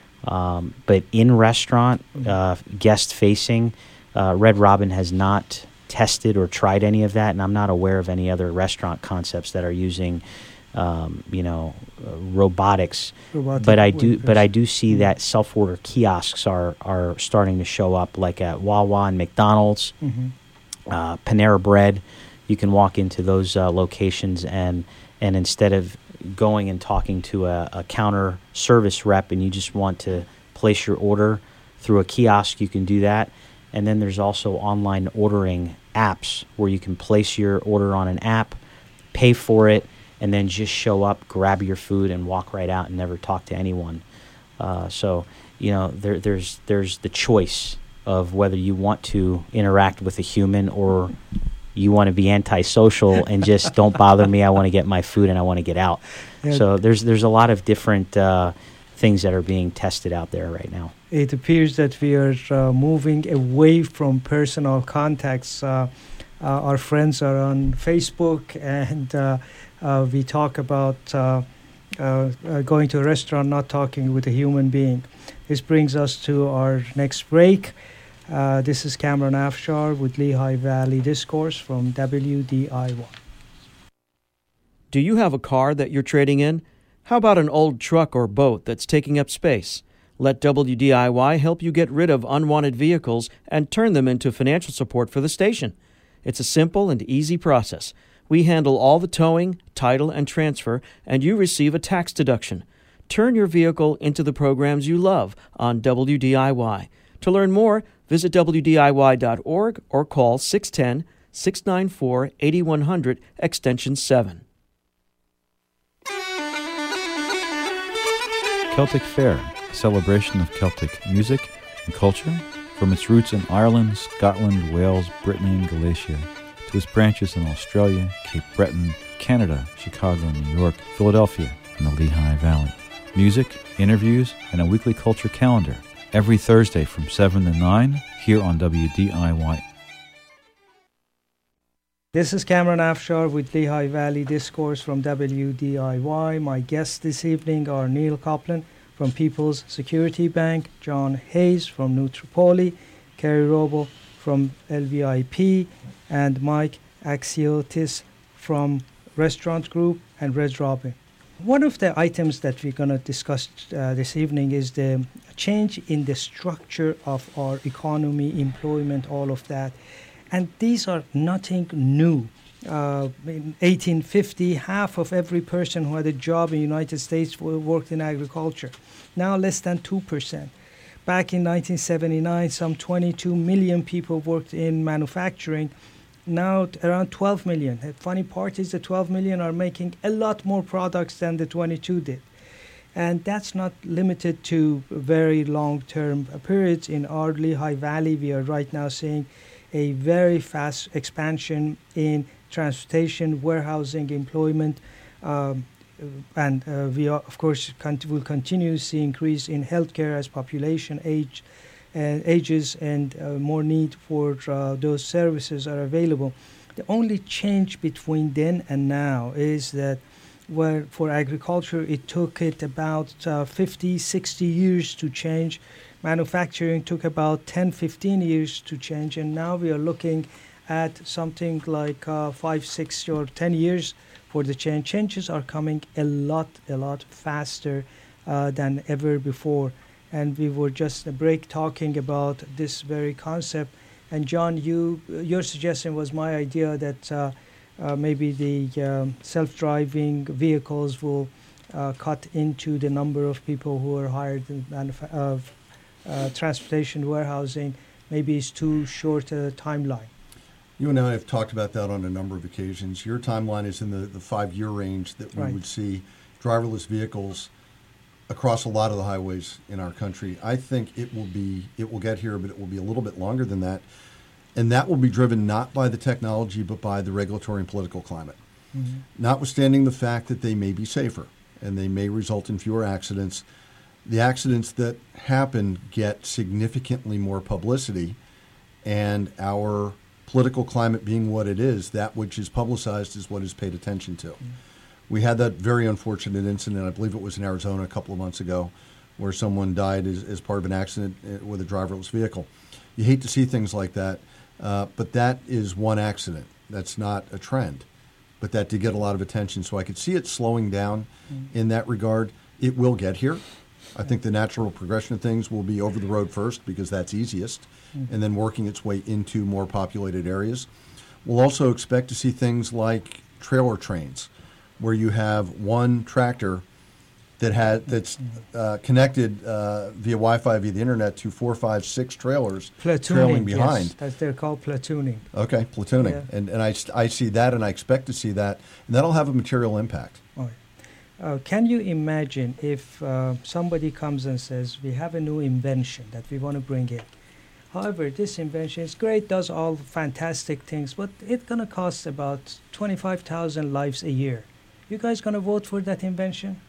Um, but in restaurant, uh, guest-facing, uh, Red Robin has not tested or tried any of that, and I'm not aware of any other restaurant concepts that are using, um, you know, uh, robotics. Robotic but I do, waiters. but I do see mm-hmm. that self-order kiosks are are starting to show up, like at Wawa and McDonald's, mm-hmm. uh, Panera Bread. You can walk into those uh, locations, and and instead of going and talking to a, a counter service rep, and you just want to place your order through a kiosk, you can do that. And then there's also online ordering apps where you can place your order on an app, pay for it, and then just show up, grab your food, and walk right out and never talk to anyone. Uh, so, you know, there, there's there's the choice of whether you want to interact with a human or you want to be antisocial and just don't bother me. I want to get my food and I want to get out. Yeah. So there's there's a lot of different uh, things that are being tested out there right now. It appears that we are uh, moving away from personal contacts. Uh, uh, our friends are on Facebook, and uh, uh, we talk about uh, uh, uh, going to a restaurant, not talking with a human being. This brings us to our next break. Uh, this is Cameron Afshar with Lehigh Valley Discourse from W D I Y. Do you have a car that you're trading in? How about an old truck or boat that's taking up space? Let W D I Y help you get rid of unwanted vehicles and turn them into financial support for the station. It's a simple and easy process. We handle all the towing, title, and transfer, and you receive a tax deduction. Turn your vehicle into the programs you love on W D I Y. To learn more, visit W D I Y dot org or call six one zero, six nine four, eight one zero zero, extension seven. Celtic Fair, a celebration of Celtic music and culture, from its roots in Ireland, Scotland, Wales, Brittany, and Galicia, to its branches in Australia, Cape Breton, Canada, Chicago, New York, Philadelphia, and the Lehigh Valley. Music, interviews, and a weekly culture calendar, every Thursday from seven to nine, here on W D I Y. This is Cameron Afshar with Lehigh Valley Discourse from W D I Y. My guests this evening are Neil Copeland from People's Security Bank, John Hayes from Nutropoli, Kerry Roble from L V I P, and Mike Axiotis from Restaurant Group and Red Robin. One of the items that we're going to discuss uh, this evening is the change in the structure of our economy, employment, all of that. And these are nothing new. Uh, in eighteen fifty, half of every person who had a job in the United States worked in agriculture. Now less than two percent. Back in nineteen seventy-nine, some twenty-two million people worked in manufacturing. now t- around twelve million. The funny part is the twelve million are making a lot more products than the twenty-two did. And that's not limited to very long-term periods. In our Lehigh Valley, we are right now seeing a very fast expansion in transportation, warehousing, employment, um, and uh, we are, of course cont- will continue to see increase in healthcare as population age, uh, ages and uh, more need for uh, those services are available. The only change between then and now is that where for agriculture it took it about uh, fifty, sixty years to change. Manufacturing took about ten, fifteen years to change, and now we are looking at something like uh, five, six, or ten years for the change. Changes are coming a lot, a lot faster uh, than ever before. And we were just a break talking about this very concept. And John, you, your suggestion was my idea that uh, uh, maybe the um, self-driving vehicles will uh, cut into the number of people who are hired in manuf- uh, uh, transportation, warehousing. Maybe it's too short a timeline. You and I have talked about that on a number of occasions. Your timeline is in the, the five-year range that we Right. would see driverless vehicles across a lot of the highways in our country. I think it will be, it will get here, but it will be a little bit longer than that. And that will be driven not by the technology, but by the regulatory and political climate. Mm-hmm. Notwithstanding the fact that they may be safer and they may result in fewer accidents, the accidents that happen get significantly more publicity, and our political climate being what it is, that which is publicized is what is paid attention to. Mm-hmm. We had that very unfortunate incident, I believe it was in Arizona a couple of months ago, where someone died as, as part of an accident with a driverless vehicle. You hate to see things like that, uh, but that is one accident. That's not a trend, but that did get a lot of attention. So I could see it slowing down mm-hmm. in that regard. It will get here. I think the natural progression of things will be over the road first because that's easiest, mm-hmm. and then working its way into more populated areas. We'll also expect to see things like trailer trains, where you have one tractor that has that's uh, connected uh, via Wi-Fi, via the internet, to four, five, six trailers platooning, trailing behind. Yes, that's they're called platooning. Okay, platooning, yeah. and and I, I see that, and I expect to see that, and that'll have a material impact. Oh, yeah. Uh, can you imagine if uh, somebody comes and says, we have a new invention that we want to bring in. However, this invention is great, does all fantastic things, but it's going to cost about twenty-five thousand lives a year. You guys going to vote for that invention?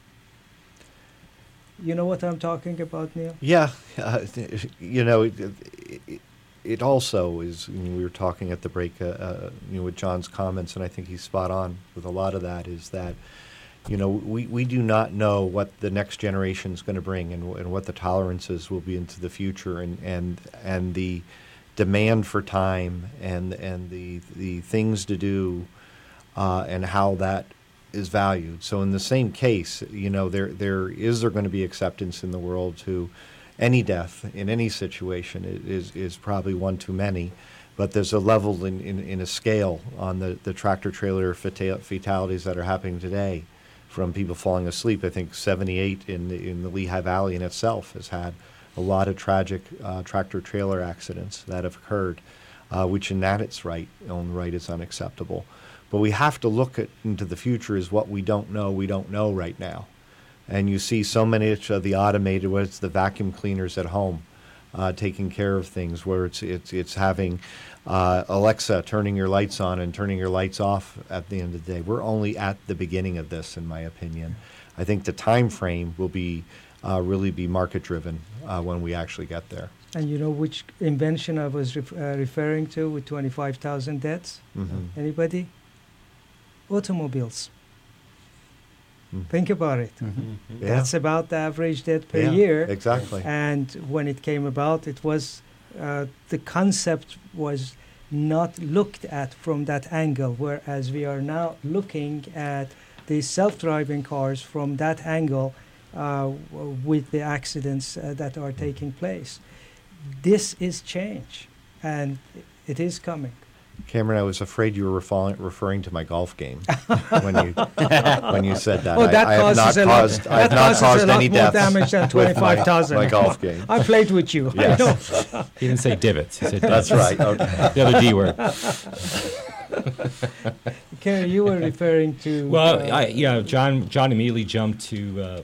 You know what I'm talking about, Neil? Yeah. Uh, you know, it, it, it also is, you know, we were talking at the break, uh, uh, you know, with John's comments, and I think he's spot on with a lot of that, is that, you know, we, we do not know what the next generation is going to bring, and, and what the tolerances will be into the future, and, and, and the demand for time, and, and the, the things to do, uh, and how that is valued. So in the same case, you know, there there is there going to be acceptance in the world to any death in any situation is is probably one too many, but there's a level in, in, in a scale on the, the tractor trailer fatal, fatalities that are happening today from people falling asleep. I think seventy-eight in the, in the Lehigh Valley in itself has had a lot of tragic uh, tractor trailer accidents that have occurred, uh, which in that its right own right is unacceptable. But we have to look at into the future as what we don't know, we don't know right now. And you see so many of the automated, whether it's the vacuum cleaners at home, uh, taking care of things, where it's it's it's having uh, Alexa turning your lights on and turning your lights off at the end of the day. We're only at the beginning of this, in my opinion. I think the time frame will be uh, really be market driven uh, when we actually get there. And you know which invention I was ref- uh, referring to with twenty-five thousand deaths? Mm-hmm. Anybody? Automobiles. Mm. Think about it. Mm-hmm. Yeah. That's about the average death per yeah, year. Exactly. And when it came about, it was uh, the concept was not looked at from that angle, whereas we are now looking at the self-driving cars from that angle uh, w- with the accidents uh, that are taking place. This is change, and it is coming. Cameron, I was afraid you were referring, referring to my golf game when you when you said that. Oh, that I, I have not a caused, lot, I have that not caused a lot any more deaths damage than twenty-five thousand. My, my golf game. I played with you. Yes. I know. He didn't say divots. He said That's right. Okay. The other D word. Kerry, you were referring to. Well, uh, I, yeah, John. John immediately jumped to uh,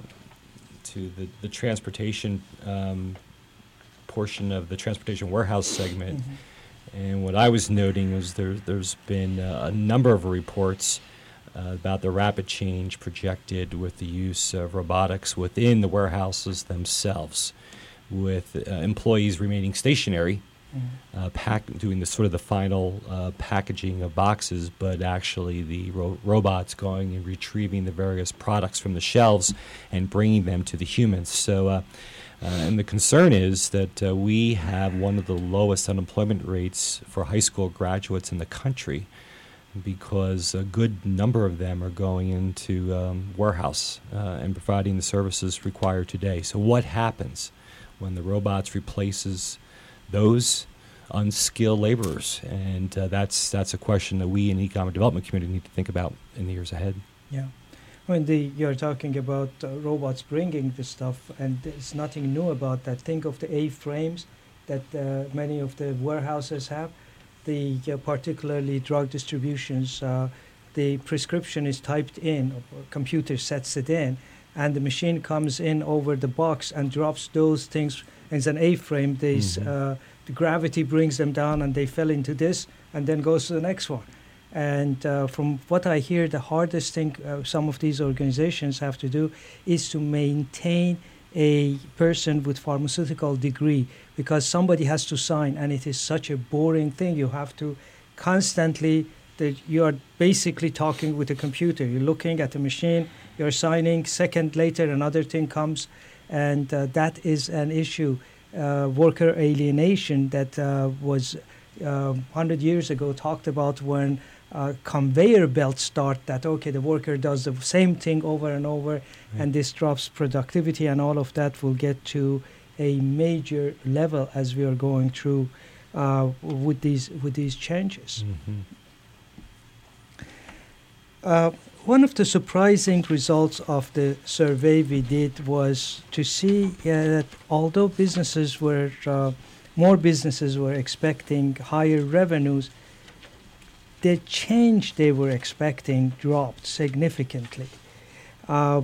to the the transportation um, portion of the transportation warehouse segment, mm-hmm. and what I was noting was there there's been uh, a number of reports uh, about the rapid change projected with the use of robotics within the warehouses themselves, with uh, employees remaining stationary. Mm-hmm. Uh, pack doing the sort of the final uh, packaging of boxes, but actually the ro- robots going and retrieving the various products from the shelves and bringing them to the humans. So, uh, uh, and the concern is that uh, we have one of the lowest unemployment rates for high school graduates in the country, because a good number of them are going into um, warehouse uh, and providing the services required today. So, what happens when the robots replaces those unskilled laborers? And uh, that's that's a question that we in the economic development community need to think about in the years ahead. Yeah. When the, you're talking about uh, robots bringing the stuff, and there's nothing new about that. Think of the A-frames that uh, many of the warehouses have, the uh, particularly drug distributions. Uh, the prescription is typed in, or computer sets it in, and the machine comes in over the box and drops those things. It's an A-frame. These, Mhm. uh, the gravity brings them down, and they fell into this, and then goes to the next one. And uh, from what I hear, the hardest thing uh, some of these organizations have to do is to maintain a person with pharmaceutical degree, because somebody has to sign, and it is such a boring thing. You have to constantly, that you are basically talking with a computer. You're looking at a machine, you're signing, second later another thing comes. And uh, that is an issue, uh, worker alienation, that uh, was uh, one hundred years ago talked about when uh, conveyor belts start, that, okay, the worker does the same thing over and over, right. and this drops productivity, and all of that will get to a major level as we are going through uh, with these with these changes. Mm-hmm. Uh, One of the surprising results of the survey we did was to see uh, that although businesses were, uh, more businesses were expecting higher revenues, the change they were expecting dropped significantly. Uh,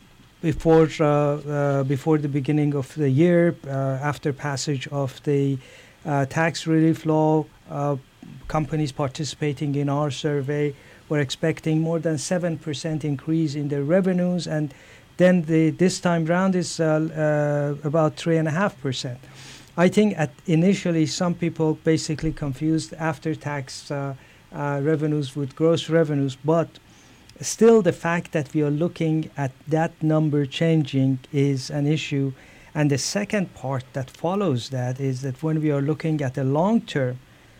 before, uh, uh, before the beginning of the year, uh, after passage of the uh, tax relief law, uh, companies participating in our survey were expecting more than seven percent increase in their revenues, and then the this time round is uh, uh, about three point five percent. I think at initially some people basically confused after-tax uh, uh, revenues with gross revenues, but still the fact that we are looking at that number changing is an issue. And the second part that follows that is that when we are looking at the long term,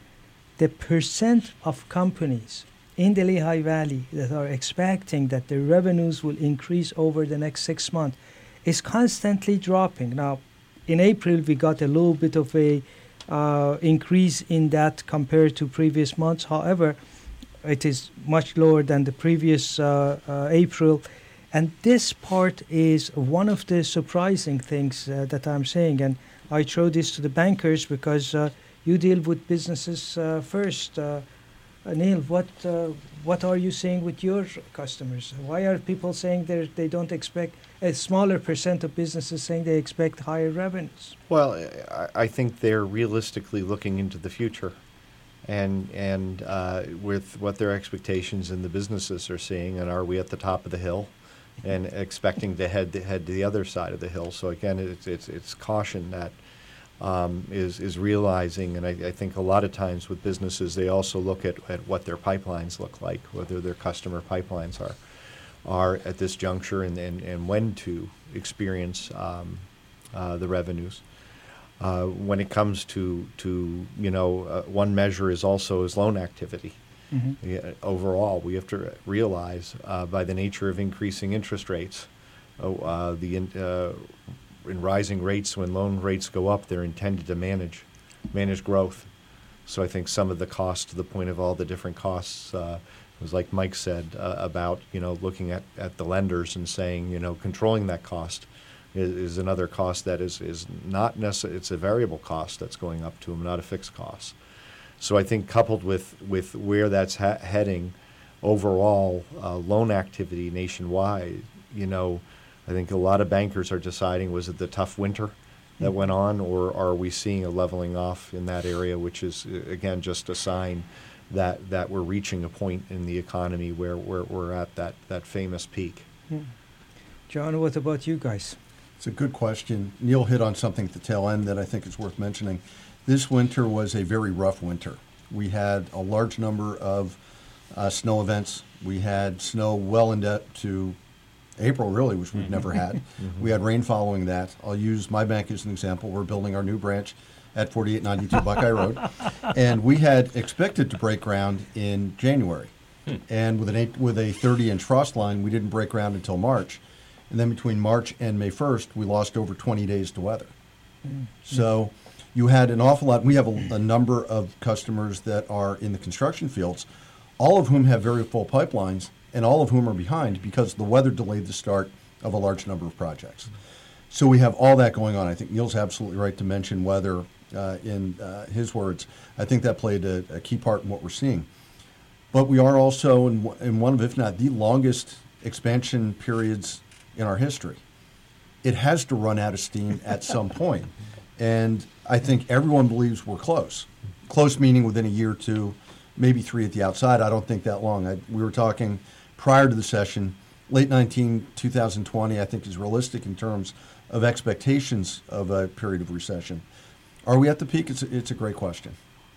the percent of companies in the Lehigh Valley that are expecting that the revenues will increase over the next six months is constantly dropping. Now, in April, we got a little bit of a uh, increase in that compared to previous months. However, it is much lower than the previous uh, uh, April. And this part is one of the surprising things uh, that I'm saying. And I throw this to the bankers because uh, you deal with businesses uh, first. Uh, Uh, Neil, what uh, what are you saying with your customers? Why are people saying they they don't expect, a smaller percent of businesses saying they expect higher revenues? Well, I, I think they're realistically looking into the future, and and uh, with what their expectations in the businesses are seeing, and are we at the top of the hill, and expecting to head to head to the other side of the hill. So again, it's it's it's caution that. Um, is is realizing, and I, I think a lot of times with businesses, they also look at, at what their pipelines look like, whether their customer pipelines are are at this juncture, and, and, and when to experience um, uh, the revenues. Uh, when it comes to to you know uh, one measure is also is loan activity. Mm-hmm. Yeah, overall, we have to realize uh, by the nature of increasing interest rates, uh, the in, uh, in rising rates, when loan rates go up, they're intended to manage manage growth. So I think some of the costs, to the point of all the different costs, uh, was like Mike said uh, about, you know, looking at, at the lenders and saying, you know, controlling that cost is, is another cost that is, is not necessarily, it's a variable cost that's going up to them, not a fixed cost. So I think coupled with, with where that's ha- heading, overall uh, loan activity nationwide, you know, I think a lot of bankers are deciding, was it the tough winter that went on, or are we seeing a leveling off in that area, which is, uh, again, just a sign that, that we're reaching a point in the economy where we're, we're at that, that famous peak. Hmm. John, what about you guys? It's a good question. Neil hit on something at the tail end that I think is worth mentioning. This winter was a very rough winter. We had a large number of uh, snow events. We had snow well into to April, really, which we've never had. Mm-hmm. We had rain following that. I'll use my bank as an example. We're building our new branch at forty-eight ninety-two Buckeye Road. And we had expected to break ground in January. Hmm. And with an eight, with a thirty-inch frost line, we didn't break ground until March. And then between March and May first, we lost over twenty days to weather. Mm-hmm. So you had an awful lot. We have a, a number of customers that are in the construction fields, all of whom have very full pipelines, and all of whom are behind because the weather delayed the start of a large number of projects. So we have all that going on. I think Neil's absolutely right to mention weather uh, in uh, his words. I think that played a, a key part in what we're seeing. But we are also in, in one of, if not the longest expansion periods in our history. It has to run out of steam at some point. And I think everyone believes we're close. Close meaning within a year or two, maybe three at the outside. I don't think that long. I, we were talking prior to the session, late nineteen, two thousand twenty, I think is realistic in terms of expectations of a period of recession. Are we at the peak? It's a, it's a great question.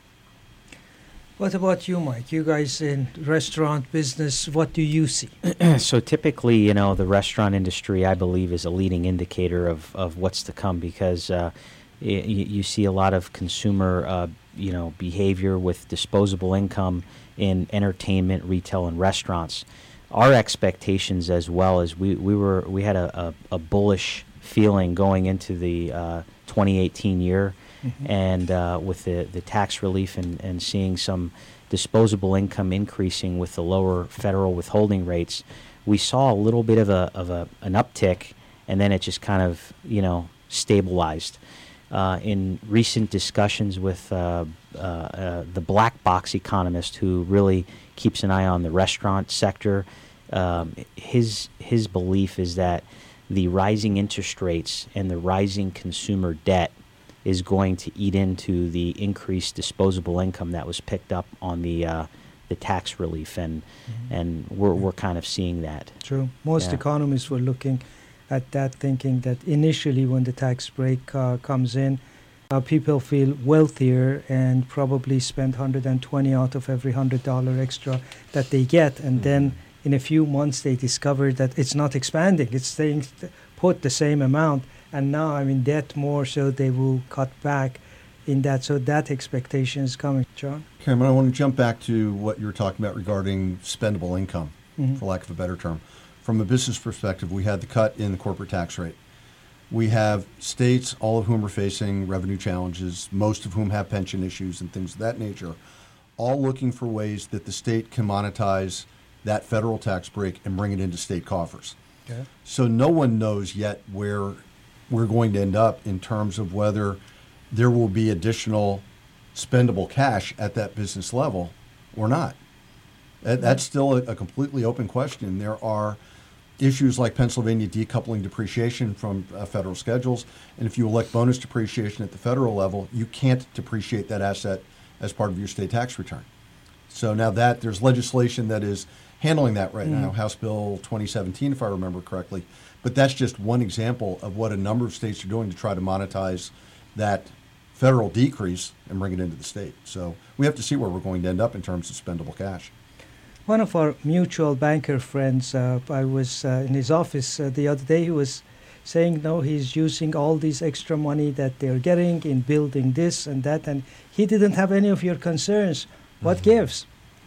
What about you, Mike? You guys in restaurant business, what do you see? So typically, you know, the restaurant industry, I believe, is a leading indicator of, of what's to come because uh, y- you see a lot of consumer, uh, you know, behavior with disposable income in entertainment, retail, and restaurants. Our expectations as well as we, we were we had a, a, a bullish feeling going into the uh, twenty eighteen year. Mm-hmm. And uh, with the, the tax relief and, and seeing some disposable income increasing with the lower federal withholding rates, we saw a little bit of a of a an uptick, and then it just kind of you know stabilized. Uh, in recent discussions with uh, uh, uh, the Black Box economist, who really keeps an eye on the restaurant sector, um, his his belief is that the rising interest rates and the rising consumer debt is going to eat into the increased disposable income that was picked up on the uh, the tax relief, and mm-hmm. and we're we're kind of seeing that. True. Most yeah. economists were looking at that, thinking that initially when the tax break uh, comes in, uh, people feel wealthier and probably spend one hundred twenty out of every one hundred dollars extra that they get, and mm-hmm. then in a few months they discover that it's not expanding; it's staying put the same amount. And now I'm in debt more, so they will cut back in that. So that expectation is coming. John? Cameron, I want to jump back to what you were talking about regarding spendable income, mm-hmm. for lack of a better term. From a business perspective, we had the cut in the corporate tax rate. We have states, all of whom are facing revenue challenges, most of whom have pension issues and things of that nature, all looking for ways that the state can monetize that federal tax break and bring it into state coffers. Okay. So no one knows yet where we're going to end up in terms of whether there will be additional spendable cash at that business level or not. That's still a, a completely open question. There are issues like Pennsylvania decoupling depreciation from uh, federal schedules, and if you elect bonus depreciation at the federal level, you can't depreciate that asset as part of your state tax return. So now that there's legislation that is handling that right mm. now, House Bill twenty seventeen, if I remember correctly. But that's just one example of what a number of states are doing to try to monetize that federal decrease and bring it into the state. So we have to see where we're going to end up in terms of spendable cash. One of our mutual banker friends, uh, I was uh, in his office uh, the other day, he was saying, no, he's using all this extra money that they're getting in building this and that, and he didn't have any of your concerns. What mm-hmm. gives?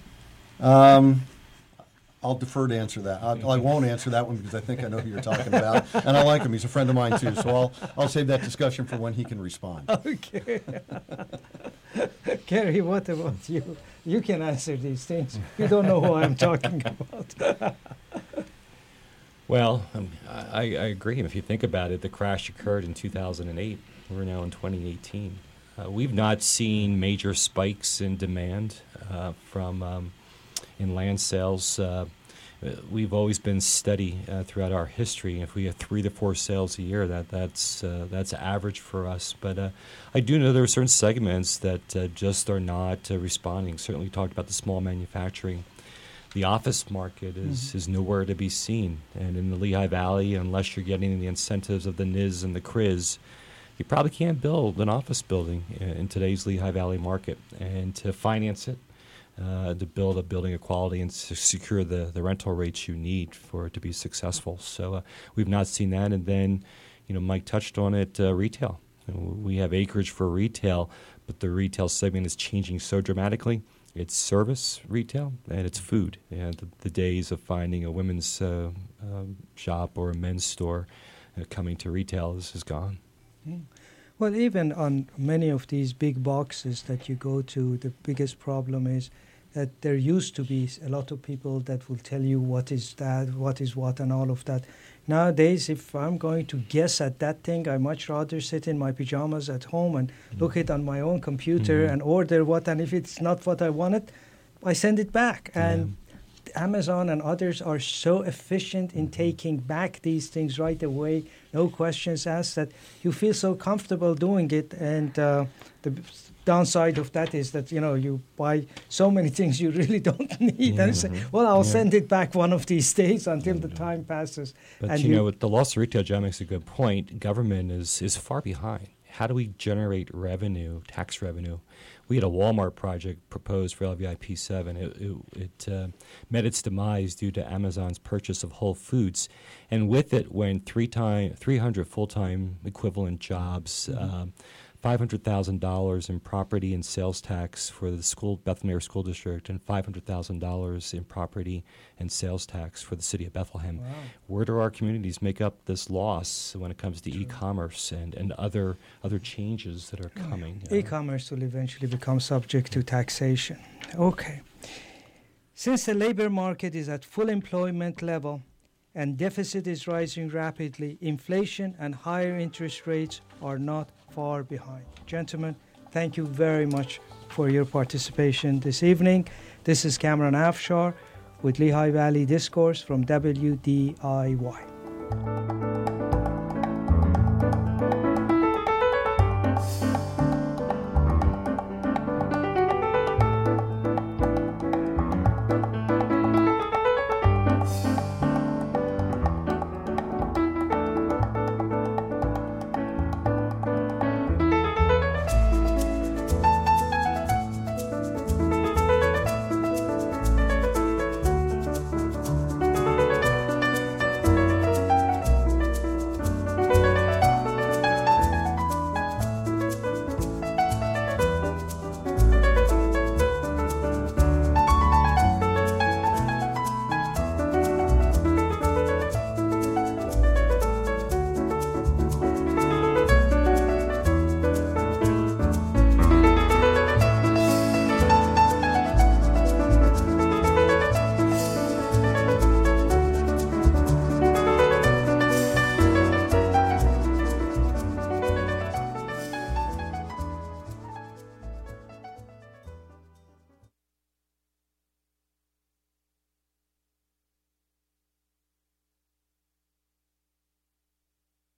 Um... I'll defer to answer that. I'll, I won't answer that one because I think I know who you're talking about, and I like him. He's a friend of mine too, so I'll I'll save that discussion for when he can respond. Okay. Kerry, what about you? You can answer these things. You don't know who I'm talking about. Well, um, I, I agree. If you think about it, the crash occurred in two thousand eight. We're now in twenty eighteen. Uh, we've not seen major spikes in demand uh, from um, in land sales. Uh, we've always been steady uh, throughout our history. If we have three to four sales a year, that that's uh, that's average for us. But uh, I do know there are certain segments that uh, just are not uh, responding. Certainly, we talked about the small manufacturing. The office market is, mm-hmm. is nowhere to be seen. And in the Lehigh Valley, unless you're getting the incentives of the N I S and the C R I S, you probably can't build an office building in today's Lehigh Valley market. And to finance it, uh, to build a building of quality and to secure the, the rental rates you need for it to be successful. So uh, we've not seen that. And then, you know, Mike touched on it, uh, retail. We have acreage for retail, but the retail segment is changing so dramatically. It's service retail and it's food. And the, the days of finding a women's uh, uh, shop or a men's store uh, coming to retail is, is gone. Mm. Well, even on many of these big boxes that you go to, the biggest problem is that there used to be a lot of people that will tell you what is that, what is what, and all of that. Nowadays, if I'm going to guess at that thing, I much rather sit in my pajamas at home and mm-hmm. look it on my own computer mm-hmm. and order what, and if it's not what I wanted, I send it back. And yeah. Amazon and others are so efficient in taking back these things right away, no questions asked, that you feel so comfortable doing it. And uh, the downside of that is that, you know, you buy so many things you really don't need. Mm-hmm. And say, well, I'll yeah. send it back one of these days until the time passes. But, and you, you know, with the loss of retail, John makes a good point. Government is, is far behind. How do we generate revenue, tax revenue? We had a Walmart project proposed for L V I P seven. It, it, it uh, met its demise due to Amazon's purchase of Whole Foods. And with it went three time, three hundred full-time equivalent jobs, mm-hmm. um, five hundred thousand dollars in property and sales tax for the school, Bethlehem School District, and five hundred thousand dollars in property and sales tax for the city of Bethlehem. Wow. Where do our communities make up this loss when it comes to True. e-commerce and, and other other changes that are coming? Yeah. E-commerce will eventually become subject to taxation. Okay. Since the labor market is at full employment level and deficit is rising rapidly, inflation and higher interest rates are not far behind. Gentlemen, thank you very much for your participation this evening. This is Cameron Afshar with Lehigh Valley Discourse from W D I Y.